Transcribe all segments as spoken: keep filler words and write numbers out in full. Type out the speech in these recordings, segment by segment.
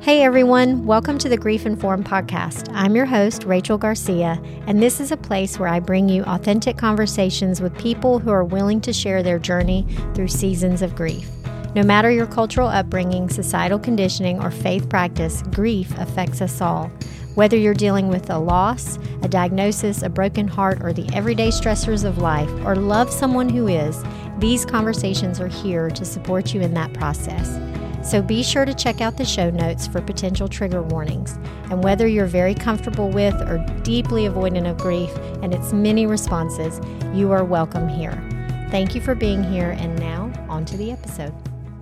Hey everyone, welcome to the Grief Informed podcast. I'm your host, Rachel Garcia, and this is a place where I bring you authentic conversations with people who are willing to share their journey through seasons of grief. No matter your cultural upbringing, societal conditioning, or faith practice, grief affects us all. Whether you're dealing with a loss, a diagnosis, a broken heart, or the everyday stressors of life, or love someone who is, these conversations are here to support you in that process. So be sure to check out the show notes for potential trigger warnings. And whether you're very comfortable with or deeply avoidant of grief and its many responses, you are welcome here. Thank you for being here, and now on to the episode.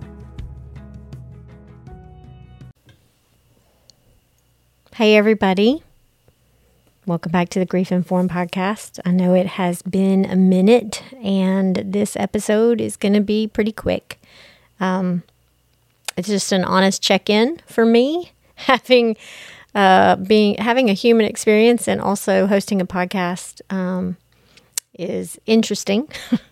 Hey everybody. Welcome back to the Grief Informed podcast. I know it has been a minute, and this episode is going to be pretty quick. Um... It's just an honest check-in for me, having uh, being having a human experience and also hosting a podcast um, is interesting.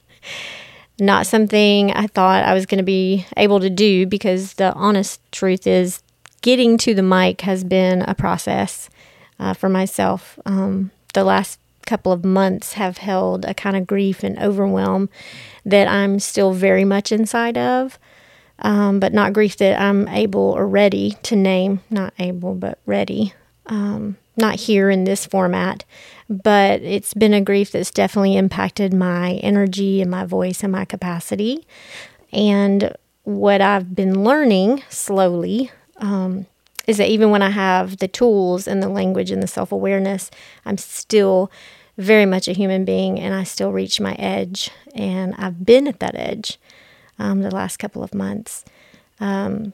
Not something I thought I was going to be able to do, because the honest truth is getting to the mic has been a process uh, for myself. Um, the last couple of months have held a kind of grief and overwhelm that I'm still very much inside of. Um, but not grief that I'm able or ready to name, not able, but ready, um, not here in this format, but it's been a grief that's definitely impacted my energy and my voice and my capacity. And what I've been learning slowly um, is that even when I have the tools and the language and the self-awareness, I'm still very much a human being, and I still reach my edge, and I've been at that edge Um, the last couple of months. Um,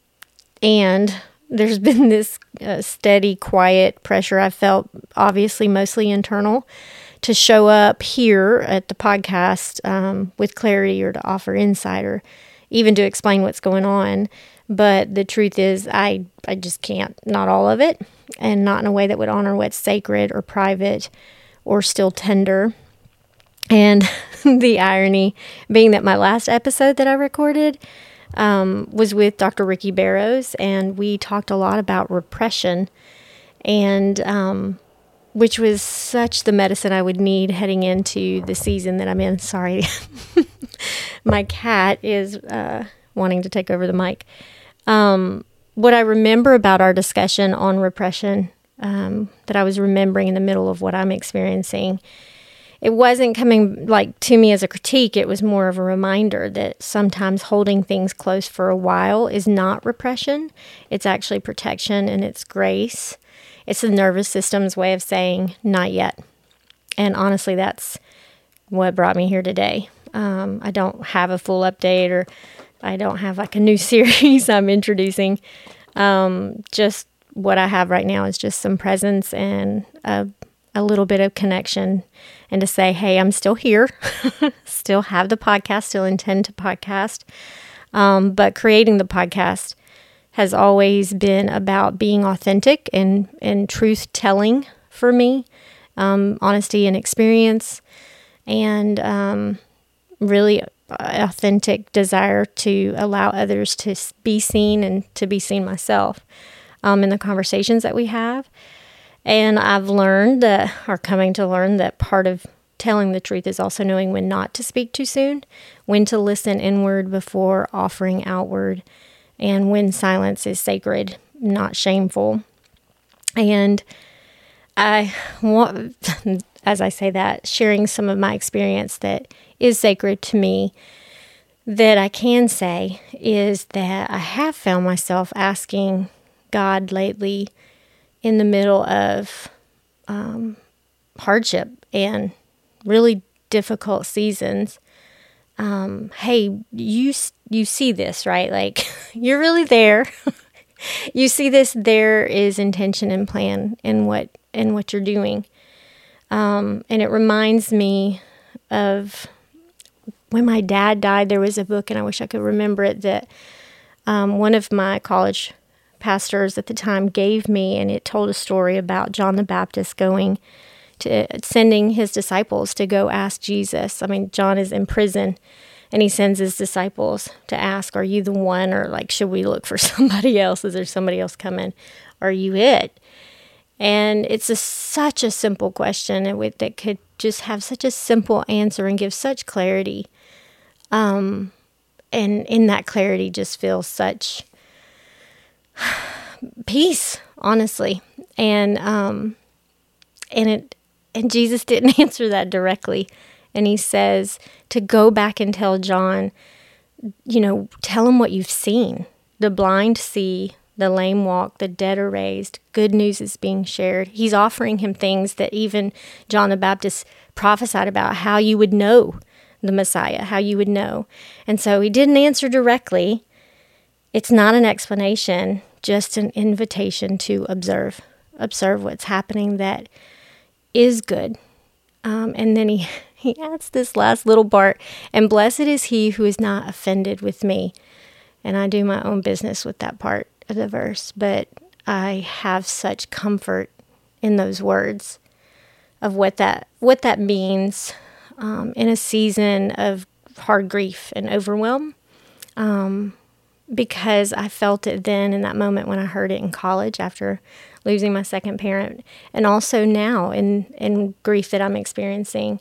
and there's been this uh, steady, quiet pressure I felt, obviously mostly internal, to show up here at the podcast um, with clarity or to offer insight or even to explain what's going on. But the truth is I, I just can't, not all of it, and not in a way that would honor what's sacred or private or still tender. And the irony being that my last episode that I recorded um, was with Doctor Ricky Barrows, and we talked a lot about repression, and um, which was such the medicine I would need heading into the season that I'm in. Sorry, my cat is uh, wanting to take over the mic. Um, what I remember about our discussion on repression, um, that I was remembering in the middle of what I'm experiencing, it wasn't coming like to me as a critique. It was more of a reminder that sometimes holding things close for a while is not repression. It's actually protection, and it's grace. It's the nervous system's way of saying not yet. And honestly, that's what brought me here today. Um, I don't have a full update, or I don't have like a new series I'm introducing. Um, just what I have right now is just some presence and a a little bit of connection, and to say, hey, I'm still here, still have the podcast, still intend to podcast. Um, but creating the podcast has always been about being authentic and, and truth telling for me, um, honesty and experience, and um, really authentic desire to allow others to be seen and to be seen myself um, in the conversations that we have. And I've learned that, or coming to learn, that part of telling the truth is also knowing when not to speak too soon, when to listen inward before offering outward, and when silence is sacred, not shameful. And I want, as I say that, sharing some of my experience that is sacred to me, that I can say is that I have found myself asking God lately, in the middle of um, hardship and really difficult seasons, um, hey, you you see this, right? Like, you're really there. You see this. There is intention and plan in what in what you're doing, um, and it reminds me of when my dad died. There was a book, and I wish I could remember it, that um, one of my college pastors at the time gave me, and it told a story about John the Baptist going to sending his disciples to go ask Jesus. I mean, John is in prison, And he sends his disciples to ask, are you the one? Or like, should we look for somebody else? Is there somebody else coming? Are you it? And it's a, such a simple question that, that could just have such a simple answer and give such clarity. Um, and in that clarity just feels such peace, honestly. And um, and it and Jesus didn't answer that directly. And he says to go back and tell John, you know, tell him what you've seen. The blind see, the lame walk, the dead are raised, good news is being shared. He's offering him things that even John the Baptist prophesied about, how you would know the Messiah, how you would know. And so he didn't answer directly. It's not an explanation, just an invitation to observe, observe what's happening that is good. Um, and then he, he adds this last little part, and blessed is he who is not offended with me. And I do my own business with that part of the verse, but I have such comfort in those words of what that what that means um, in a season of hard grief and overwhelm, um, because I felt it then in that moment when I heard it in college after losing my second parent, and also now in in grief that I'm experiencing,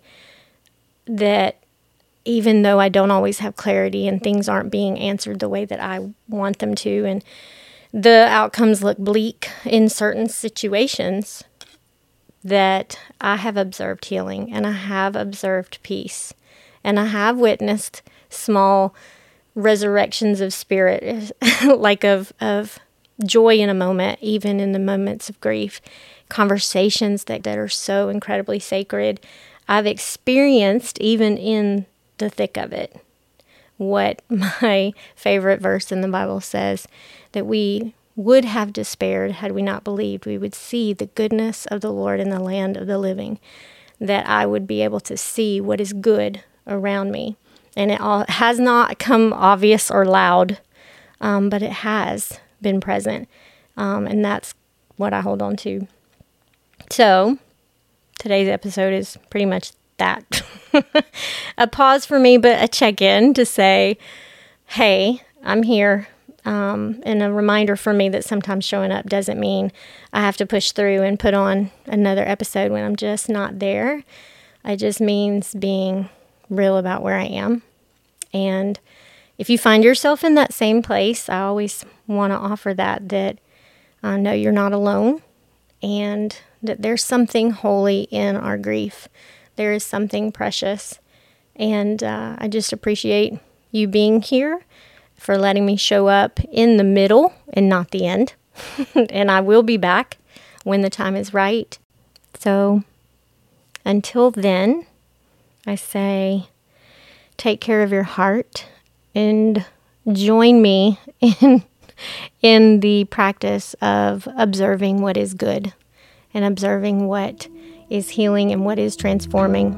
that even though I don't always have clarity and things aren't being answered the way that I want them to, and the outcomes look bleak in certain situations, that I have observed healing and I have observed peace, and I have witnessed small resurrections of spirit, like of, of joy in a moment, even in the moments of grief, conversations that, that are so incredibly sacred. I've experienced, even in the thick of it, what my favorite verse in the Bible says, that we would have despaired had we not believed we would see the goodness of the Lord in the land of the living, that I would be able to see what is good around me. And it all has not come obvious or loud, um, but it has been present. Um, and that's what I hold on to. So today's episode is pretty much that. A pause for me, but a check-in to say, hey, I'm here. Um, and a reminder for me that sometimes showing up doesn't mean I have to push through and put on another episode when I'm just not there. It just means being real about where I am. And if you find yourself in that same place, I always want to offer that, that I know you're not alone, and that there's something holy in our grief. There is something precious. And uh, I just appreciate you being here, for letting me show up in the middle and not the end. And I will be back when the time is right. So until then, I say, take care of your heart and join me in, in the practice of observing what is good and observing what is healing and what is transforming,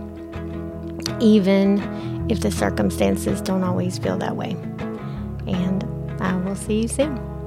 even if the circumstances don't always feel that way. And I will see you soon.